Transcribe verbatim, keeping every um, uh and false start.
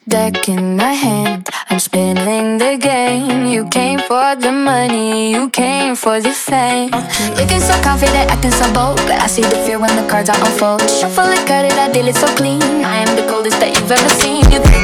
Deck in my hand, I'm spinning the game. You came for the money, you came for the fame. Looking so confident, acting so bold, but I see the fear when the cards are unfold. Shuffle it, cut it, I deal it so clean. I am the coldest that you've ever seen. You think